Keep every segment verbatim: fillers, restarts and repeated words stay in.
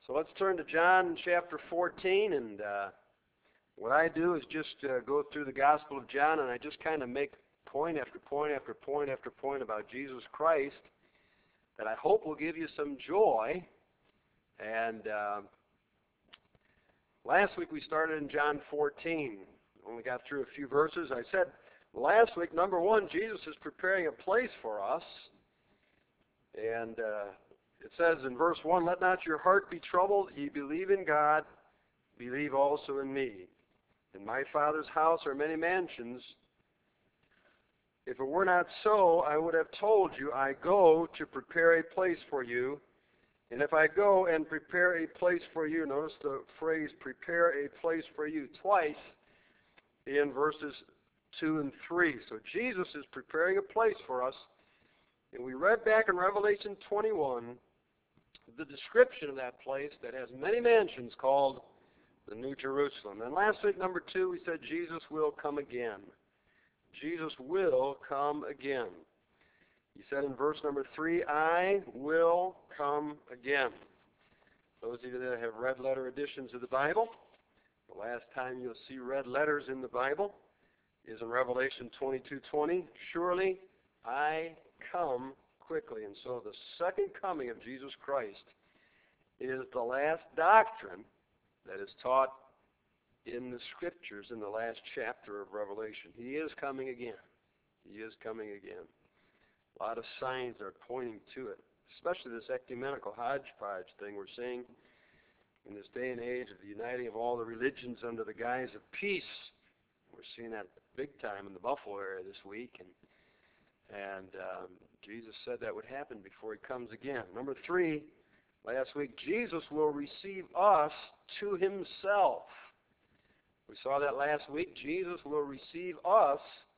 So let's turn to John chapter fourteen, and uh, what I do is just uh, go through the Gospel of John, and I just kind of make point after point after point after point about Jesus Christ that I hope will give you some joy. And uh, last week we started in John fourteen. Only got through a few verses. I said last week, number one, Jesus is preparing a place for us. And uh, it says in verse one, "Let not your heart be troubled. Ye believe in God, believe also in me. In my Father's house are many mansions. If it were not so, I would have told you, I go to prepare a place for you. And if I go and prepare a place for you," notice the phrase, "prepare a place for you," twice in verses two and three. So Jesus is preparing a place for us. And we read back in Revelation twenty-one the description of that place that has many mansions called the New Jerusalem. And last week, number two, we said Jesus will come again. Jesus will come again. He said in verse number three, "I will come again." Those of you that have red letter editions of the Bible, the last time you'll see red letters in the Bible is in Revelation twenty-two twenty. "Surely I come quickly." And so the second coming of Jesus Christ is the last doctrine that is taught in the Scriptures in the last chapter of Revelation. He is coming again. He is coming again. A lot of signs are pointing to it, especially this ecumenical hodgepodge thing we're seeing in this day and age of the uniting of all the religions under the guise of peace. We're seeing that big time in the Buffalo area this week, and and um, Jesus said that would happen before he comes again. Number three, last week, Jesus will receive us to himself. We saw that last week. Jesus will receive us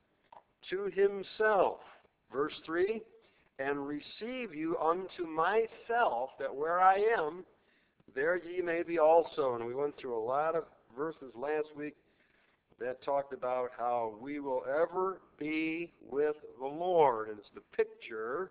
to himself. Verse three, "And receive you unto myself, that where I am, there ye may be also." And we went through a lot of verses last week that talked about how we will ever be with the Lord. And it's the picture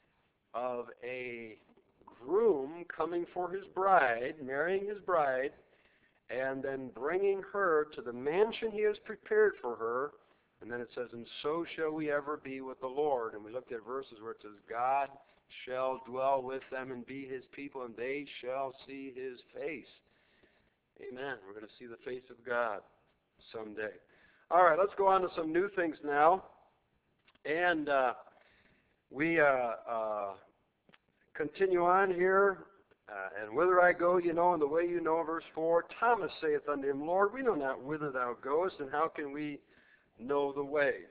of a groom coming for his bride, marrying his bride, and then bringing her to the mansion he has prepared for her. And then it says, "And so shall we ever be with the Lord." And we looked at verses where it says, "God shall dwell with them and be his people, and they shall see his face." Amen. We're going to see the face of God someday. All right, let's go on to some new things now. And uh, we uh, uh, continue on here. Uh, "and whither I go, you know, and the way you know," verse four. "Thomas saith unto him, Lord, we know not whither thou goest, and how can we know the way?"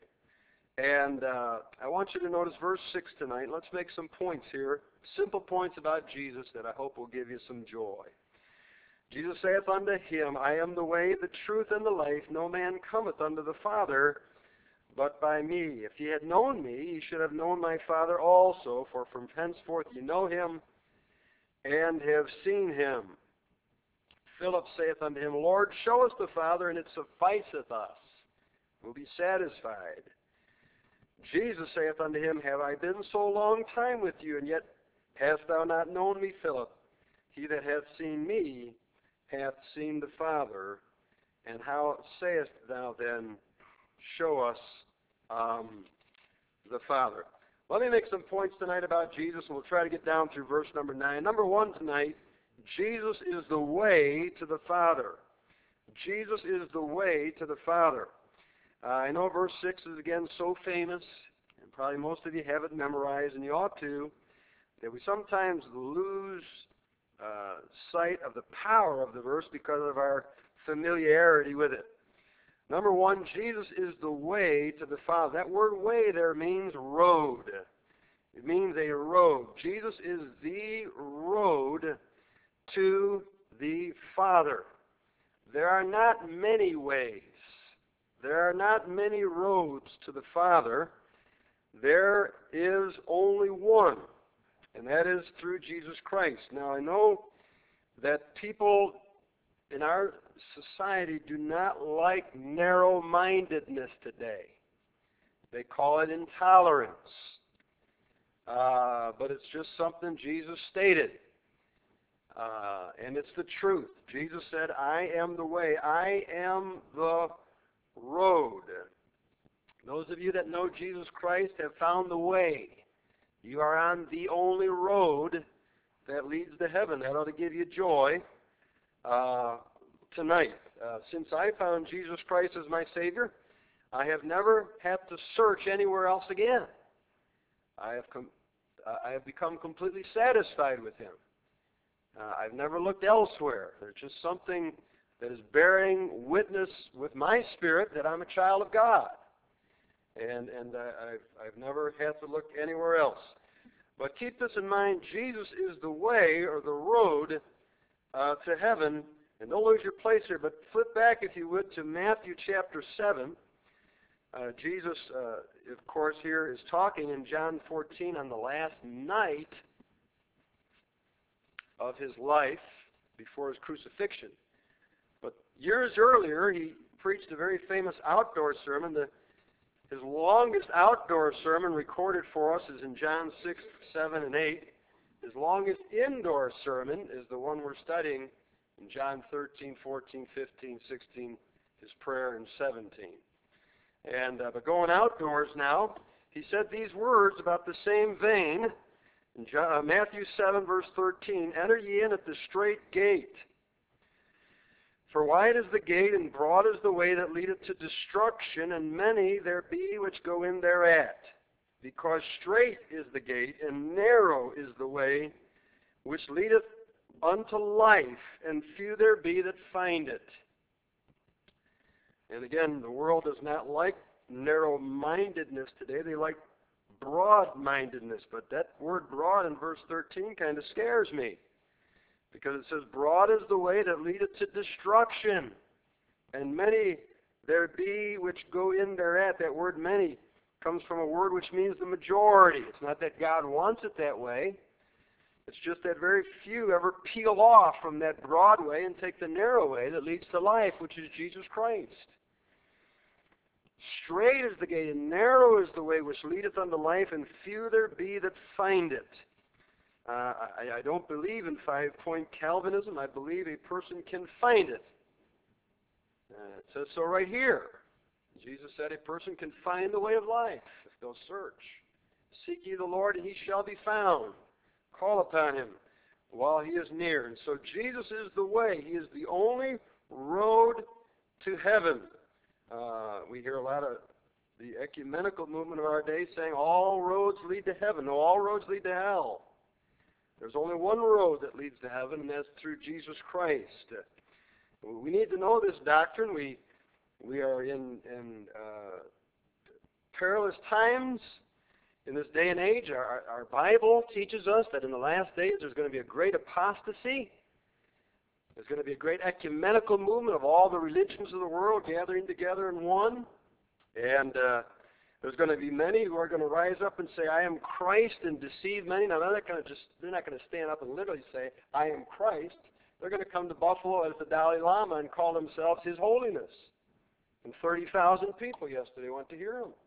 And uh, I want you to notice verse six tonight. Let's make some points here, simple points about Jesus that I hope will give you some joy. "Jesus saith unto him, I am the way, the truth, and the life. No man cometh unto the Father but by me. If ye had known me, ye should have known my Father also, for from henceforth ye know him, and have seen him. Philip saith unto him, Lord, show us the Father, and it sufficeth us. We'll be satisfied. Jesus saith unto him, Have I been so long time with you, and yet hast thou not known me, Philip? He that hath seen me hath seen the Father. And how sayest thou then, Show us um, the Father? Let me make some points tonight about Jesus, and we'll try to get down through verse number nine. Number one tonight, Jesus is the way to the Father. Jesus is the way to the Father. Uh, I know verse six is again so famous, and probably most of you have it memorized, and you ought to, that we sometimes lose uh, sight of the power of the verse because of our familiarity with it. Number one, Jesus is the way to the Father. That word way there means road. It means a road. Jesus is the road to the Father. There are not many ways. There are not many roads to the Father. There is only one, and that is through Jesus Christ. Now, I know that people in our society do not like narrow-mindedness today. They call it intolerance. Uh, but it's just something Jesus stated. Uh, and it's the truth. Jesus said, I am the way. I am the road. Those of you that know Jesus Christ have found the way. You are on the only road that leads to heaven. That ought to give you joy uh, tonight. Uh, since I found Jesus Christ as my Savior, I have never had to search anywhere else again. I have, com- uh, I have become completely satisfied with Him. Uh, I've never looked elsewhere. There's just something that is bearing witness with my spirit that I'm a child of God. And, and uh, I've, I've never had to look anywhere else. But keep this in mind, Jesus is the way or the road uh, to heaven. And don't lose your place here, but flip back, if you would, to Matthew chapter seven. Uh, Jesus, uh, of course, here is talking in John fourteen on the last night of his life before his crucifixion. But years earlier, he preached a very famous outdoor sermon. The, his longest outdoor sermon recorded for us is in John six, seven, and eight. His longest indoor sermon is the one we're studying in John thirteen, fourteen, fifteen, sixteen, his prayer in seventeen. And uh, but going outdoors now, he said these words about the same vein. In John, uh, Matthew seven, verse thirteen, enter ye in at the strait gate. For wide is the gate, and broad is the way that leadeth to destruction, and many there be which go in thereat. Because strait is the gate, and narrow is the way which leadeth unto life, and few there be that find it. And again, the world does not like narrow-mindedness today. They like broad-mindedness. But that word broad in verse thirteen kind of scares me. Because it says, broad is the way that leadeth to destruction, and many there be which go in thereat. That word many comes from a word which means the majority. It's not that God wants it that way. It's just that very few ever peel off from that broad way and take the narrow way that leads to life, which is Jesus Christ. Strait is the gate, and narrow is the way which leadeth unto life, and few there be that find it. Uh, I, I don't believe in five-point Calvinism. I believe a person can find it. Uh, it says so right here. Jesus said a person can find the way of life if they'll search. Seek ye the Lord, and he shall be found. Call upon him while he is near. And so Jesus is the way. He is the only road to heaven. Uh, we hear a lot of the ecumenical movement of our day saying all roads lead to heaven. No, all roads lead to hell. There's only one road that leads to heaven, and that's through Jesus Christ. Uh, we need to know this doctrine. We we are in, in uh, perilous times in this day and age. Our, our Bible teaches us that in the last days there's going to be a great apostasy. There's going to be a great ecumenical movement of all the religions of the world gathering together in one. And uh, there's going to be many who are going to rise up and say, I am Christ, and deceive many. Now, they're not going to just, they're not going to stand up and literally say, I am Christ. They're going to come to Buffalo as the Dalai Lama and call themselves His Holiness. And thirty thousand people yesterday went to hear him.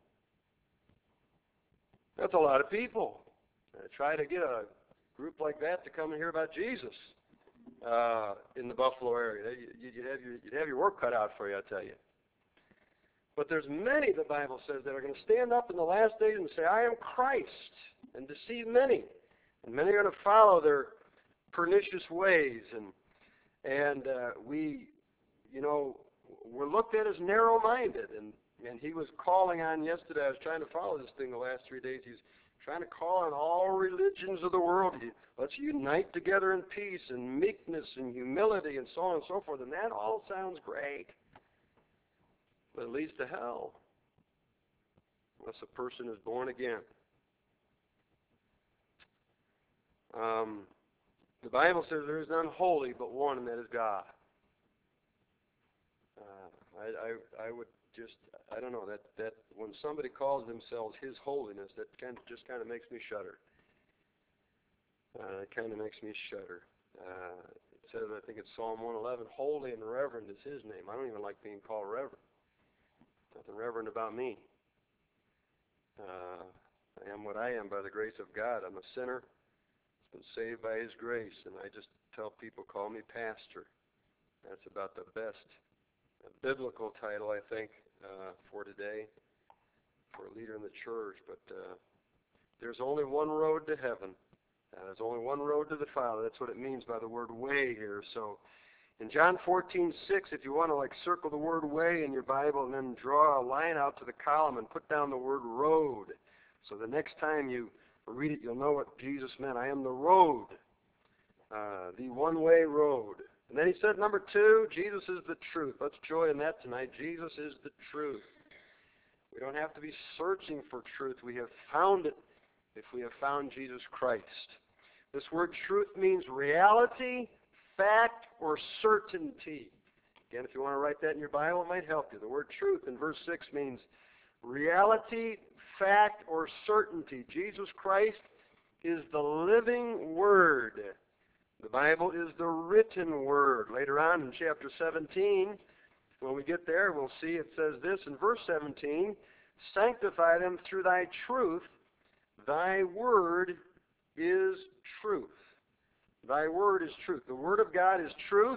That's a lot of people. Uh, try to get a group like that to come and hear about Jesus uh, in the Buffalo area. You'd have, your, you'd have your work cut out for you, I tell you. But there's many, the Bible says, that are going to stand up in the last days and say, I am Christ, and deceive many. And many are going to follow their pernicious ways. And, and uh, we, you know, we're looked at as narrow-minded. And, and he was calling on yesterday, I was trying to follow this thing the last three days. He's trying to call on all religions of the world. Let's unite together in peace and meekness and humility and so on and so forth. And that all sounds great. But it leads to hell unless a person is born again. Um, the Bible says there is none holy but one, and that is God. Uh, I, I, I would just, I don't know, that, that when somebody calls themselves His holiness, that kind of, just kind of makes me shudder. Uh, it kind of makes me shudder. Uh, it says, I think it's Psalm one eleven, holy and reverend is His name. I don't even like being called reverend. Nothing reverend about me. Uh, I am what I am by the grace of God. I'm a sinner. Been saved by His grace, and I just tell people, call me pastor. That's about the best biblical title, I think, uh, for today, for a leader in the church. But uh, there's only one road to heaven. Uh, there's only one road to the Father. That's what it means by the word way here. So in John fourteen six, if you want to like circle the word way in your Bible and then draw a line out to the column and put down the word road. So the next time you read it, you'll know what Jesus meant. I am the road, uh, the one-way road. And then he said, number two, Jesus is the truth. Let's joy in that tonight. Jesus is the truth. We don't have to be searching for truth. We have found it if we have found Jesus Christ. This word truth means reality, fact, or certainty. Again, if you want to write that in your Bible, it might help you. The word truth in verse six means reality, fact, or certainty. Jesus Christ is the living Word. The Bible is the written Word. Later on in chapter seventeen, when we get there, we'll see it says this in verse seventeen, sanctify them through thy truth. Thy word is truth. Thy word is truth. The Word of God is truth.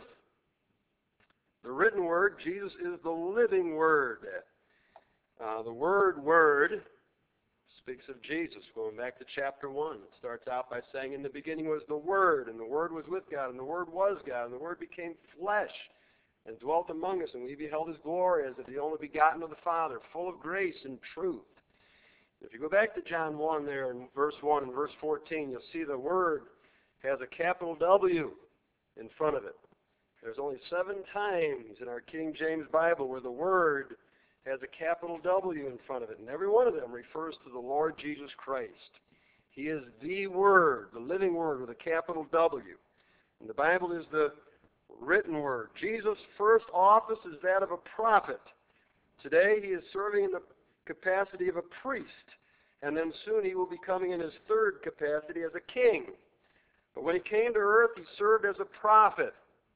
The written Word, Jesus is the living Word. Uh, the word, word, speaks of Jesus. Going back to chapter one, it starts out by saying, in the beginning was the Word, and the Word was with God, and the Word was God, and the Word became flesh and dwelt among us, and we beheld His glory as of the only begotten of the Father, full of grace and truth. If you go back to John one there in verse one and verse fourteen, you'll see the Word has a capital W in front of it. There's only seven times in our King James Bible where the Word has a capital W in front of it, and every one of them refers to the Lord Jesus Christ. He is the Word, the living Word with a capital W. And the Bible is the written Word. Jesus' first office is that of a prophet. Today he is serving in the capacity of a priest, and then soon he will be coming in his third capacity as a king. But when he came to earth, he served as a prophet.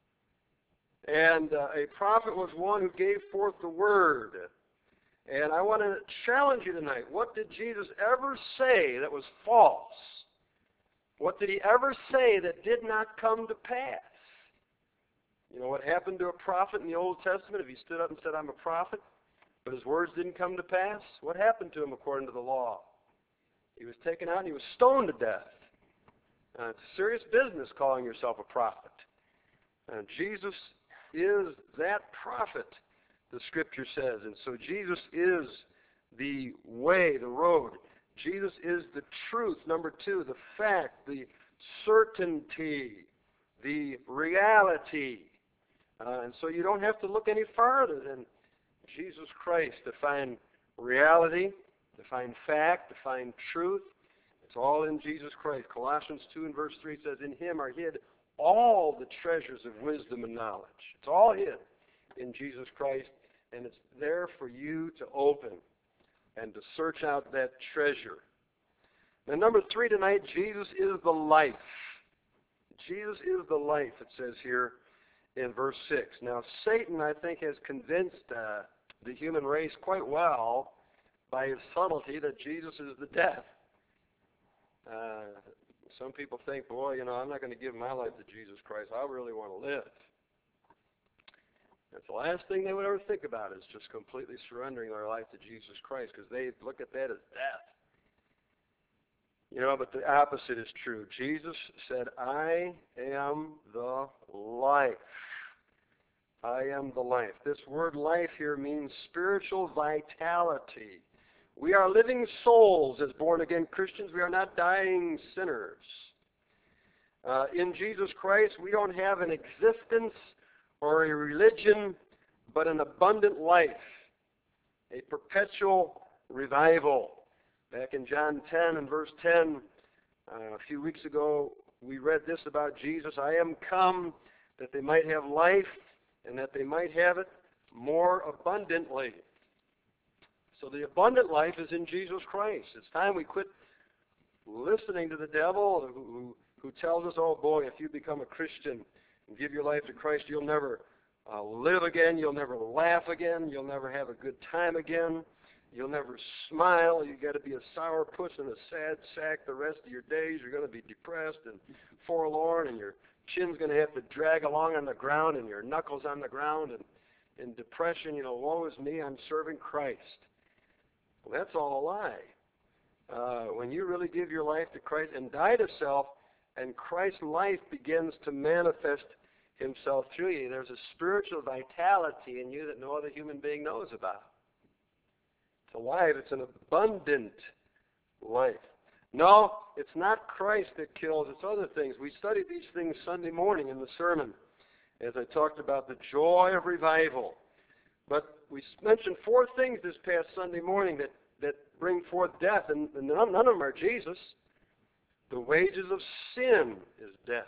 And uh, a prophet was one who gave forth the Word. And I want to challenge you tonight. What did Jesus ever say that was false? What did he ever say that did not come to pass? You know what happened to a prophet in the Old Testament if he stood up and said, I'm a prophet, but his words didn't come to pass? What happened to him according to the law? He was taken out and he was stoned to death. Uh, it's serious business calling yourself a prophet. And Jesus is that prophet, the Scripture says. And so Jesus is the way, the road. Jesus is the truth, number two, the fact, the certainty, the reality. Uh, and so you don't have to look any farther than Jesus Christ to find reality, to find fact, to find truth. It's all in Jesus Christ. Colossians two and verse three says, in Him are hid all the treasures of wisdom and knowledge. It's all hid in Jesus Christ, and it's there for you to open and to search out that treasure. And number three tonight, Jesus is the life. Jesus is the life, it says here in verse six. Now, Satan, I think, has convinced uh, the human race quite well by his subtlety that Jesus is the death. Uh, some people think, boy, you know, I'm not going to give my life to Jesus Christ. I really want to live. That's the last thing they would ever think about is just completely surrendering their life to Jesus Christ, because they look at that as death. You know, but the opposite is true. Jesus said, I am the life. I am the life. This word life here means spiritual vitality. We are living souls as born-again Christians. We are not dying sinners. Uh, in Jesus Christ, we don't have an existence or a religion, but an abundant life, a perpetual revival. Back in John ten and verse ten, uh, a few weeks ago, we read this about Jesus. I am come that they might have life and that they might have it more abundantly. So the abundant life is in Jesus Christ. It's time we quit listening to the devil who, who, who tells us, oh boy, if you become a Christian and give your life to Christ, you'll never uh, live again, you'll never laugh again, you'll never have a good time again. You'll never smile. You've got to be a sourpuss and a sad sack the rest of your days. You're going to be depressed and forlorn, and your chin's going to have to drag along on the ground and your knuckles on the ground. And in depression, you know, woe is me, I'm serving Christ. Well, that's all a lie. Uh, when you really give your life to Christ and die to self, and Christ's life begins to manifest himself through you, there's a spiritual vitality in you that no other human being knows about. It's alive. It's an abundant life. No, it's not Christ that kills. It's other things. We studied these things Sunday morning in the sermon as I talked about the joy of revival. But we mentioned four things this past Sunday morning that, that bring forth death, and, and none, none of them are Jesus. The wages of sin is death.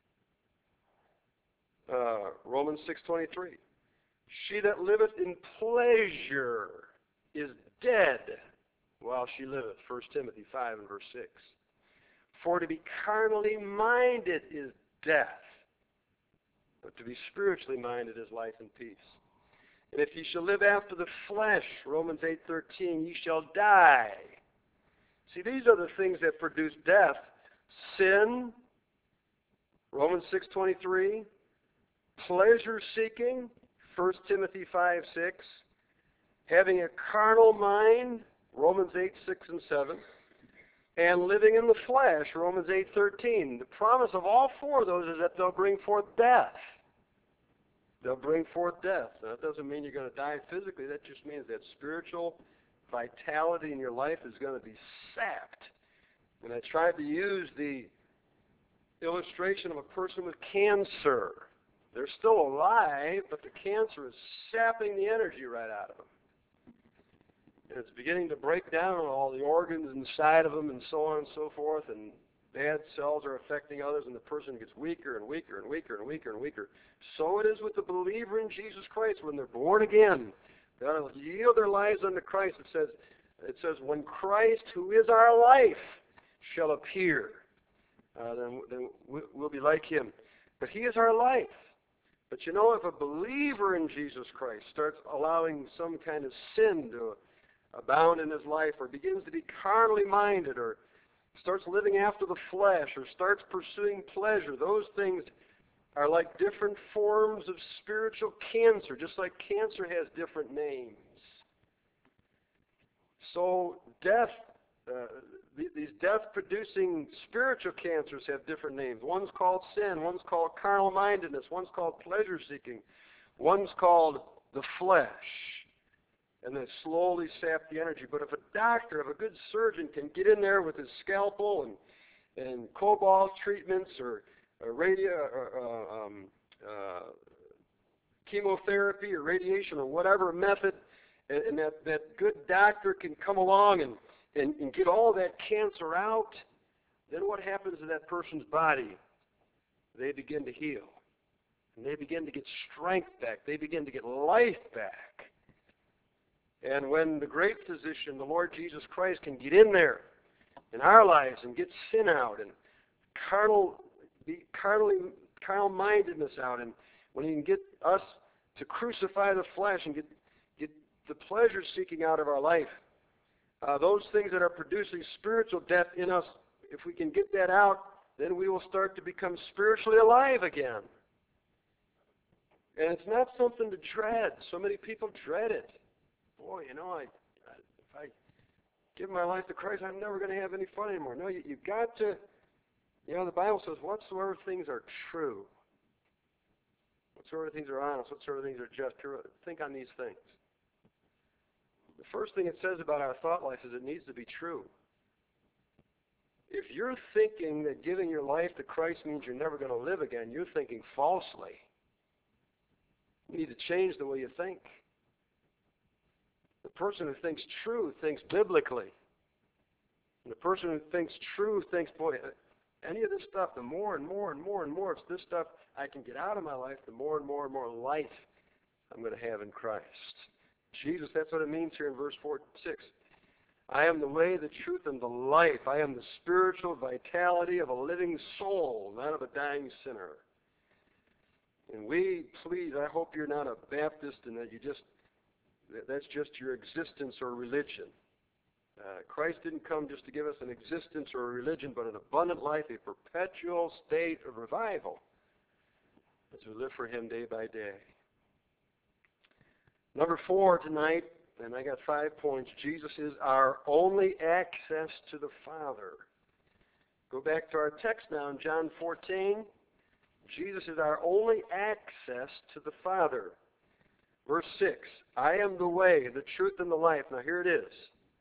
Uh, Romans six twenty-three. She that liveth in pleasure is dead while she liveth. First Timothy five and verse six. For to be carnally minded is death, but to be spiritually minded is life and peace. And if ye shall live after the flesh, Romans eight thirteen, ye shall die. See, these are the things that produce death. Sin, Romans six twenty-three, pleasure seeking, First Timothy five six, having a carnal mind, Romans eight six and seven, and living in the flesh, Romans eight thirteen. The promise of all four of those is that they'll bring forth death. They'll bring forth death. Now, that doesn't mean you're going to die physically. That just means that spiritual vitality in your life is going to be sapped. And I tried to use the illustration of a person with cancer. They're still alive, but the cancer is sapping the energy right out of them. And it's beginning to break down all the organs inside of them and so on and so forth, and bad cells are affecting others, and the person gets weaker and weaker and weaker and weaker and weaker. So it is with the believer in Jesus Christ when they're born again. They ought to yield their lives unto Christ. It says, it says, when Christ, who is our life, shall appear, uh, then, then we'll be like him. But he is our life. But you know, if a believer in Jesus Christ starts allowing some kind of sin to abound in his life, or begins to be carnally minded, or starts living after the flesh, or starts pursuing pleasure, those things are like different forms of spiritual cancer, just like cancer has different names. So death, uh, th- these death-producing spiritual cancers have different names. One's called sin, one's called carnal-mindedness, one's called pleasure-seeking, one's called the flesh. And they slowly sap the energy. But if a doctor, if a good surgeon can get in there with his scalpel and, and cobalt treatments or, or radio, or, uh, um, uh, chemotherapy or radiation or whatever method, and, and that, that good doctor can come along and, and, and get all that cancer out, then what happens to that person's body? They begin to heal. And they begin to get strength back. They begin to get life back. And when the great physician, the Lord Jesus Christ, can get in there in our lives and get sin out and carnal, be carnally, carnal mindedness out, and when he can get us to crucify the flesh and get, get the pleasure seeking out of our life, uh, those things that are producing spiritual death in us, if we can get that out, then we will start to become spiritually alive again. And it's not something to dread. So many people dread it. Boy, you know, I, I, if I give my life to Christ, I'm never going to have any fun anymore. No, you, you've got to, you know, the Bible says, whatsoever things are true, whatsoever things are honest, whatsoever things are just, think on these things. The first thing it says about our thought life is it needs to be true. If you're thinking that giving your life to Christ means you're never going to live again, you're thinking falsely. You need to change the way you think. The person who thinks true thinks biblically. And the person who thinks true thinks, boy, any of this stuff, the more and more and more and more it's this stuff I can get out of my life, the more and more and more life I'm going to have in Christ. Jesus, that's what it means here in verse four, six. I am the way, the truth, and the life. I am the spiritual vitality of a living soul, not of a dying sinner. And we, please, I hope you're not a Baptist and that you just That's just your existence or religion. Uh, Christ didn't come just to give us an existence or a religion, but an abundant life, a perpetual state of revival as we live for Him day by day. Number four tonight, and I got five points. Jesus is our only access to the Father. Go back to our text now in John fourteen. Jesus is our only access to the Father. Verse six, I am the way, the truth, and the life. Now here it is.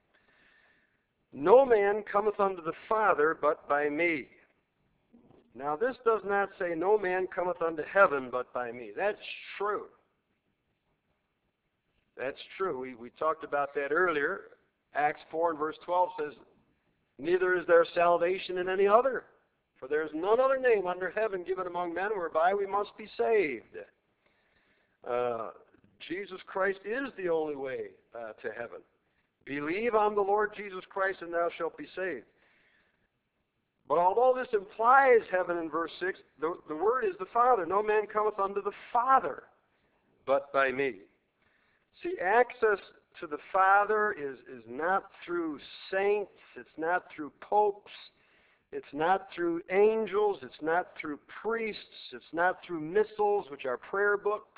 No man cometh unto the Father but by me. Now this does not say no man cometh unto heaven but by me. That's true. That's true. We, we talked about that earlier. Acts four and verse twelve says, neither is there salvation in any other, for there is none other name under heaven given among men whereby we must be saved. Uh, Jesus Christ is the only way uh, to heaven. Believe on the Lord Jesus Christ and thou shalt be saved. But although this implies heaven in verse six, the, the word is the Father. No man cometh unto the Father but by me. See, access to the Father is, is not through saints, it's not through popes, it's not through angels, it's not through priests, it's not through missals, which are prayer books.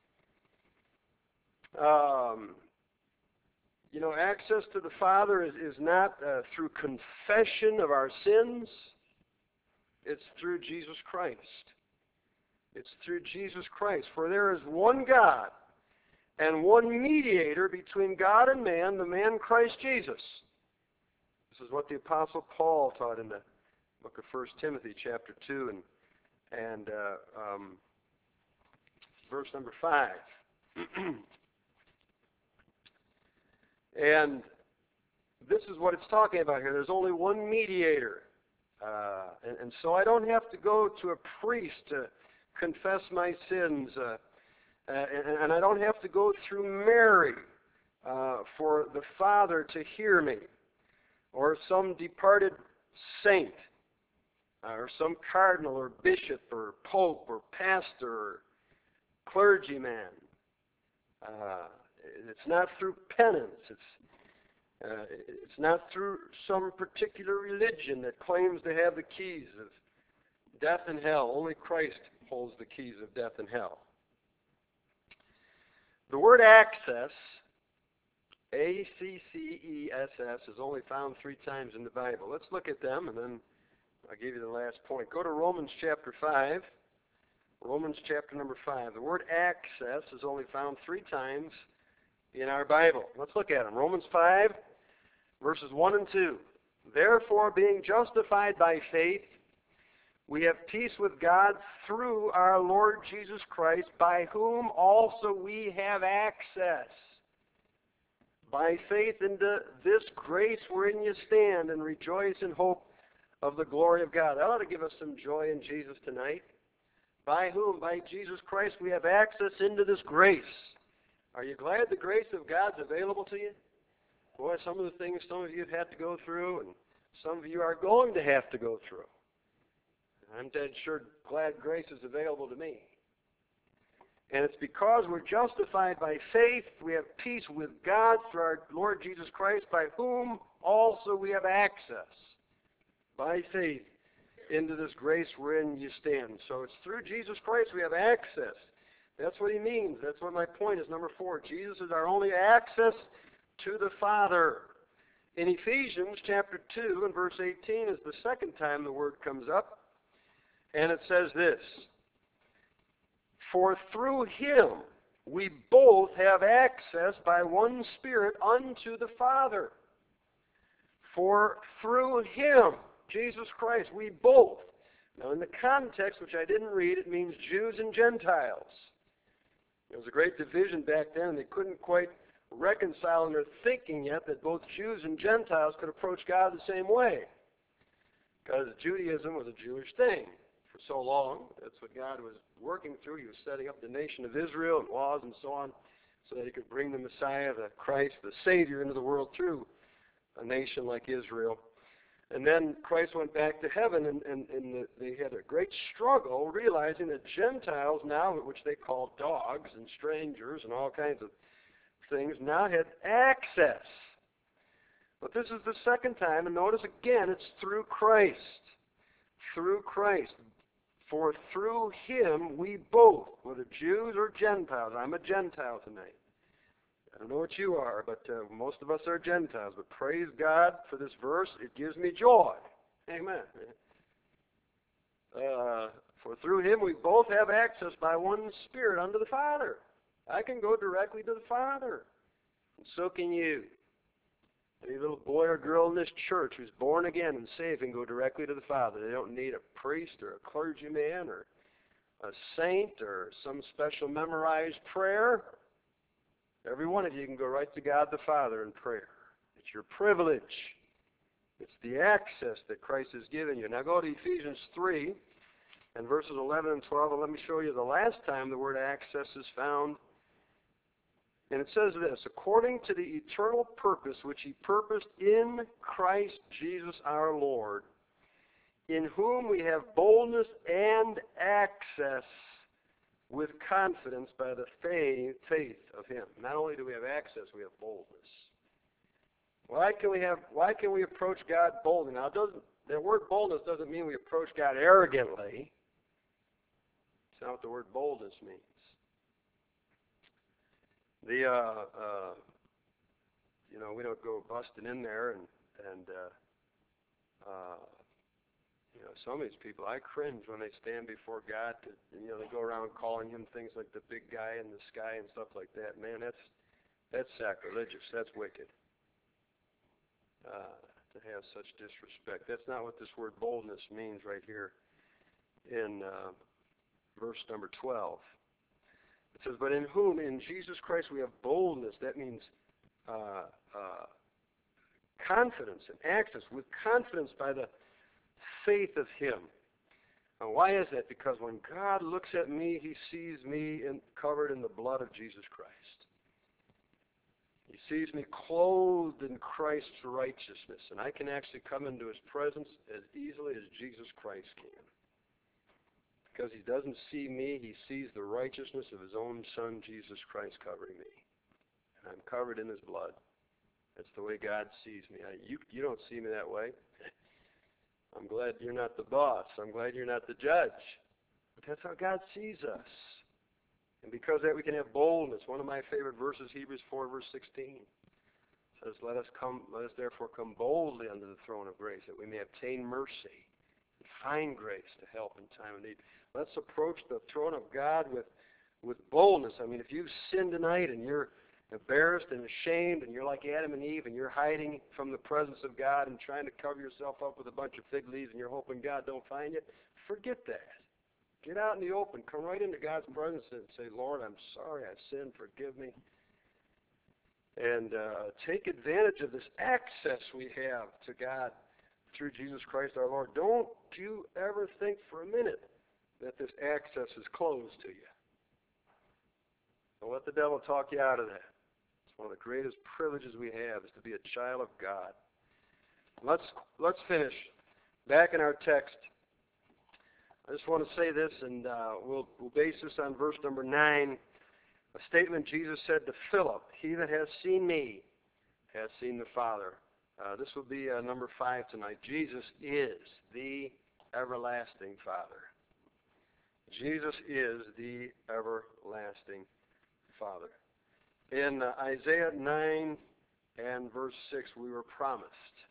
Um, you know, access to the Father is, is not uh, through confession of our sins, it's through Jesus Christ. It's through Jesus Christ. For there is one God, and one mediator between God and man, the man Christ Jesus. This is what the Apostle Paul taught in the book of First Timothy chapter two and, and uh, um, verse number five. And this is what it's talking about here. There's only one mediator. Uh, and, and so I don't have to go to a priest to confess my sins. Uh, Uh, and, and I don't have to go through Mary uh, for the Father to hear me, or some departed saint, uh, or some cardinal, or bishop, or pope, or pastor, or clergyman. Uh, it's not through penance. It's uh, it's not through some particular religion that claims to have the keys of death and hell. Only Christ holds the keys of death and hell. The word access, A C C E S S, is only found three times in the Bible. Let's look at them, and then I'll give you the last point. Go to Romans chapter five. Romans chapter number five. The word access is only found three times in our Bible. Let's look at them. Romans five, verses one and two. Therefore, being justified by faith, we have peace with God through our Lord Jesus Christ, by whom also we have access, by faith into this grace wherein you stand, and rejoice in hope of the glory of God. That ought to give us some joy in Jesus tonight. By whom? By Jesus Christ, we have access into this grace. Are you glad the grace of God's available to you? Boy, some of the things some of you have had to go through, and some of you are going to have to go through. I'm dead sure glad grace is available to me. And it's because we're justified by faith, we have peace with God through our Lord Jesus Christ, by whom also we have access, by faith, into this grace wherein you stand. So it's through Jesus Christ we have access. That's what he means. That's what my point is, number four. Jesus is our only access to the Father. In Ephesians chapter two and verse eighteen is the second time the word comes up. And it says this, for through him we both have access by one Spirit unto the Father. For through him, Jesus Christ, we both. Now in the context, which I didn't read, it means Jews and Gentiles. There was a great division back then, and they couldn't quite reconcile in their thinking yet that both Jews and Gentiles could approach God the same way. Because Judaism was a Jewish thing. For so long, that's what God was working through. He was setting up the nation of Israel and laws and so on so that he could bring the Messiah, the Christ, the Savior into the world through a nation like Israel. And then Christ went back to heaven, and, and, and the, they had a great struggle realizing that Gentiles now, which they call dogs and strangers and all kinds of things now had access. But this is the second time, and notice again, it's through Christ. Through Christ. For through him we both, whether Jews or Gentiles, I'm a Gentile tonight. I don't know what you are, but uh, most of us are Gentiles. But praise God for this verse. It gives me joy. Amen. Uh, for through him we both have access by one Spirit unto the Father. I can go directly to the Father. And so can you. Any little boy or girl in this church who's born again and saved can go directly to the Father. They don't need a priest or a clergyman or a saint or some special memorized prayer. Every one of you can go right to God the Father in prayer. It's your privilege. It's the access that Christ has given you. Now go to Ephesians three and verses eleven and twelve, and let me show you the last time the word access is found. And it says this, according to the eternal purpose which he purposed in Christ Jesus our Lord, in whom we have boldness and access with confidence by the faith, faith of him. Not only do we have access, we have boldness. Why can we have? Why can we approach God boldly? Now, it doesn't, the word boldness doesn't mean we approach God arrogantly. That's not what the word boldness means. The, uh, uh, you know, we don't go busting in there and, and uh, uh, you know, some of these people, I cringe when they stand before God. To, you know, they go around calling him things like the big guy in the sky and stuff like that. Man, that's that's sacrilegious. That's wicked. Uh, to have such disrespect. That's not what this word boldness means right here in uh, verse number twelve. It says, but in whom, in Jesus Christ, we have boldness. That means uh, uh, confidence and access, with confidence by the faith of him. Now, why is that? Because when God looks at me, he sees me in, covered in the blood of Jesus Christ. He sees me clothed in Christ's righteousness, and I can actually come into his presence as easily as Jesus Christ can. Because he doesn't see me, he sees the righteousness of his own Son, Jesus Christ, covering me. And I'm covered in his blood. That's the way God sees me. I, you, you don't see me that way. I'm glad you're not the boss. I'm glad you're not the judge. But that's how God sees us. And because of that, we can have boldness. One of my favorite verses, Hebrews four, verse sixteen, says, Let us come, let us therefore come boldly unto the throne of grace, that we may obtain mercy and find grace to help in time of need. Let's approach the throne of God with, with boldness. I mean, if you've sinned tonight and you're embarrassed and ashamed and you're like Adam and Eve and you're hiding from the presence of God and trying to cover yourself up with a bunch of fig leaves and you're hoping God don't find you, forget that. Get out in the open. Come right into God's presence and say, Lord, I'm sorry I've sinned. Forgive me. And uh, take advantage of this access we have to God through Jesus Christ our Lord. Don't you ever think for a minute that this access is closed to you. Don't let the devil talk you out of that. It's one of the greatest privileges we have is to be a child of God. Let's let's finish. Back in our text, I just want to say this, and uh, we'll, we'll base this on verse number nine. A statement Jesus said to Philip, He that has seen me has seen the Father. Uh, this will be uh, number five tonight. Jesus is the everlasting Father. Jesus is the everlasting Father. In uh, Isaiah nine and verse six, we were promised.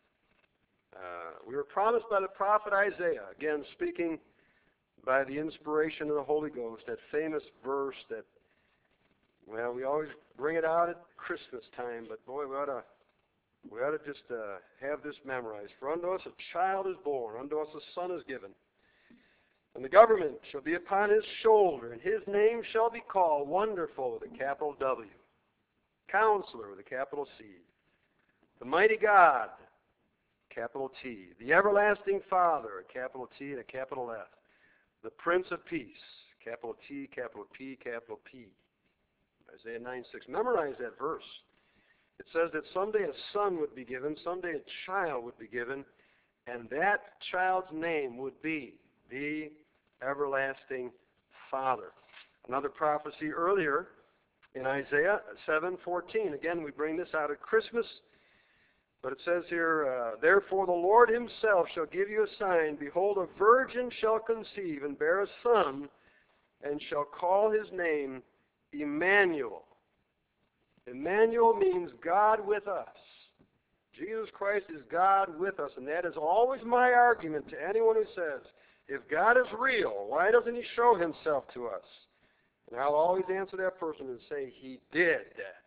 Uh, we were promised by the prophet Isaiah, again speaking by the inspiration of the Holy Ghost, that famous verse that, well, we always bring it out at Christmas time, but boy, we ought to, we ought to just uh, have this memorized. For unto us a child is born, unto us a son is given, and the government shall be upon his shoulder, and his name shall be called Wonderful with a capital W, Counselor with a capital C, the Mighty God, capital T, the Everlasting Father, a capital T and a capital F, the Prince of Peace, capital T, capital P, capital P. Isaiah nine six. Memorize that verse. It says that someday a son would be given, someday a child would be given, and that child's name would be the Everlasting Father. Another prophecy earlier in Isaiah seven fourteen. Again, we bring this out at Christmas. But it says here, uh, therefore the Lord himself shall give you a sign. Behold, a virgin shall conceive and bear a son, and shall call his name Emmanuel. Emmanuel means God with us. Jesus Christ is God with us, and that is always my argument to anyone who says, if God is real, why doesn't he show himself to us? And I'll always answer that person and say, he did.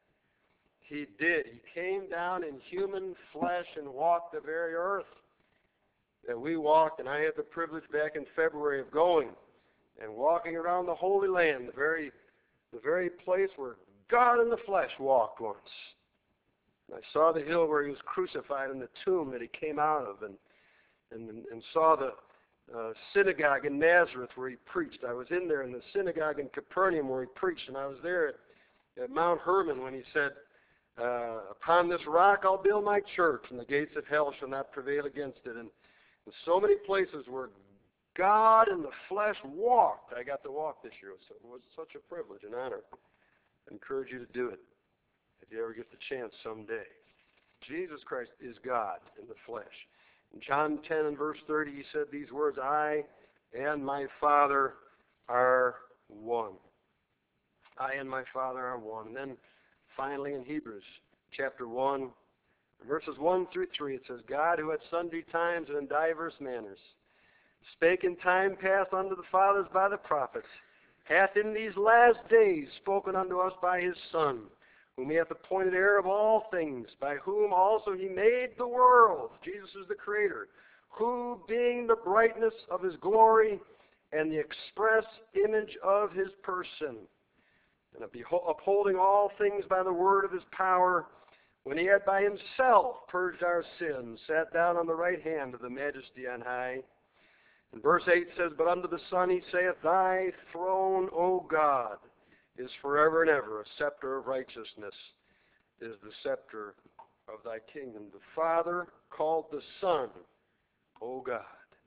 He did. He came down in human flesh and walked the very earth that we walked, and I had the privilege back in February of going and walking around the Holy Land, the very, the very place where God in the flesh walked once. And I saw the hill where he was crucified and the tomb that he came out of, and and, and saw the uh, synagogue in Nazareth where he preached. I was in there in the synagogue in Capernaum where he preached, and I was there at, at Mount Hermon when he said, Uh, upon this rock I'll build my church, and the gates of hell shall not prevail against it. And in so many places where God in the flesh walked, I got to walk this year. So it was such a privilege and honor. I encourage you to do it if you ever get the chance someday. Jesus Christ is God in the flesh. In John ten and verse thirty, he said these words, I and my Father are one. I and my Father are one. And then finally, in Hebrews chapter one, verses one through three, it says, God, who at sundry times and in divers manners spake in time past unto the fathers by the prophets, hath in these last days spoken unto us by his Son, whom he hath appointed heir of all things, by whom also he made the world. Jesus is the Creator, who, being the brightness of his glory and the express image of his person, and upholding all things by the word of his power, when he had by himself purged our sins, sat down on the right hand of the majesty on high. And verse eight says, but unto the Son he saith, thy throne, O God, is forever and ever. A scepter of righteousness is the scepter of thy kingdom. The Father called the Son, O God.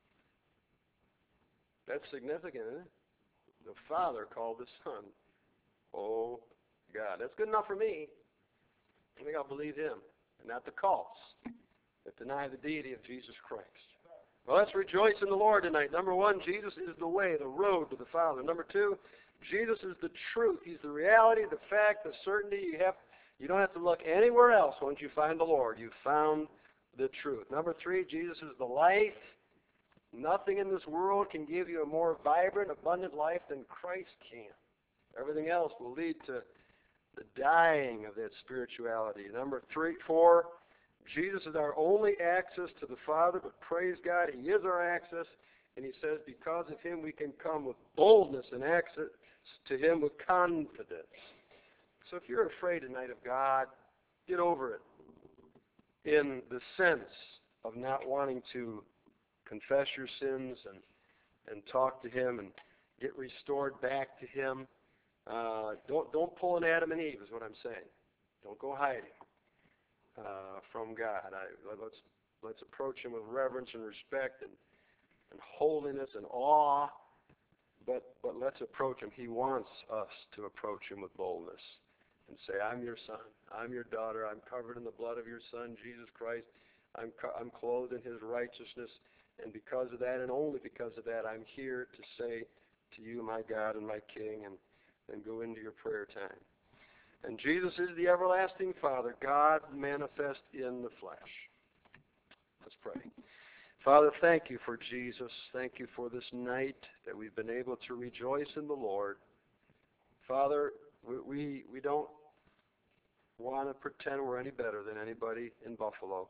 That's significant, isn't it? The Father called the Son, Oh, God. That's good enough for me. I think I'll believe him, and not the cults that deny the deity of Jesus Christ. Well, let's rejoice in the Lord tonight. Number one, Jesus is the way, the road to the Father. Number two, Jesus is the truth. He's the reality, the fact, the certainty. You have, you don't have to look anywhere else once you find the Lord. You've found the truth. Number three, Jesus is the life. Nothing in this world can give you a more vibrant, abundant life than Christ can. Everything else will lead to the dying of that spirituality. Number three, four, Jesus is our only access to the Father, but praise God, he is our access, and he says because of him we can come with boldness and access to him with confidence. So if you're afraid tonight of God, get over it in the sense of not wanting to confess your sins and, and talk to him and get restored back to him. Uh, don't don't pull an Adam and Eve is what I'm saying. Don't go hiding uh, from God. I, let's let's approach him with reverence and respect and, and holiness and awe. But but let's approach him. He wants us to approach him with boldness and say, "I'm your son. I'm your daughter. I'm covered in the blood of your Son, Jesus Christ. I'm co- I'm clothed in his righteousness, and because of that, and only because of that, I'm here to say to you, my God and my King, and." and go into your prayer time. And Jesus is the everlasting Father, God manifest in the flesh. Let's pray. Father, thank you for Jesus. Thank you for this night that we've been able to rejoice in the Lord. Father, we, we, we don't want to pretend we're any better than anybody in Buffalo.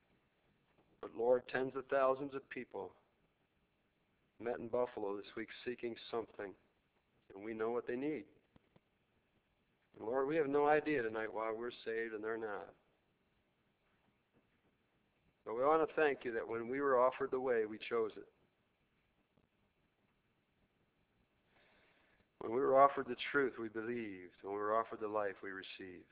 But Lord, tens of thousands of people met in Buffalo this week seeking something. And we know what they need. And Lord, we have no idea tonight why we're saved and they're not. But we want to thank you that when we were offered the way, we chose it. When we were offered the truth, we believed. When we were offered the life, we received.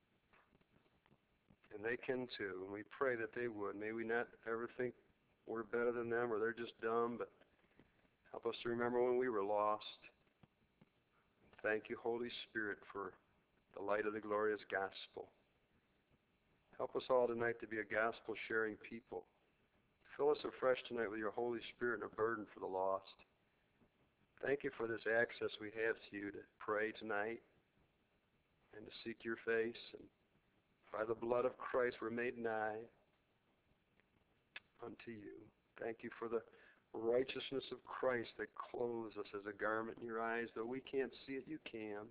And they can too. And we pray that they would. May we not ever think we're better than them or they're just dumb, but help us to remember when we were lost. Thank you, Holy Spirit, for the light of the glorious gospel. Help us all tonight to be a gospel-sharing people. Fill us afresh tonight with your Holy Spirit and a burden for the lost. Thank you for this access we have to you to pray tonight and to seek your face. And by the blood of Christ we're made nigh unto you. Thank you for the righteousness of Christ that clothes us as a garment in your eyes. Though we can't see it, you can.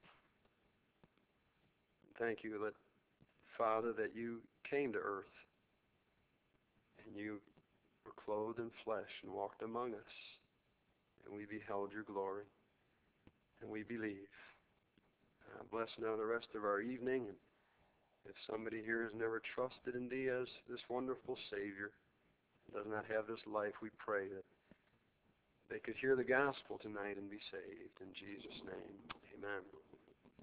Thank you, that, Father, that you came to earth and you were clothed in flesh and walked among us. And we beheld your glory. And we believe. Uh, bless now the rest of our evening. And if somebody here has never trusted in thee as this wonderful Savior, does not have this life, we pray that they could hear the gospel tonight and be saved. In Jesus' name, amen.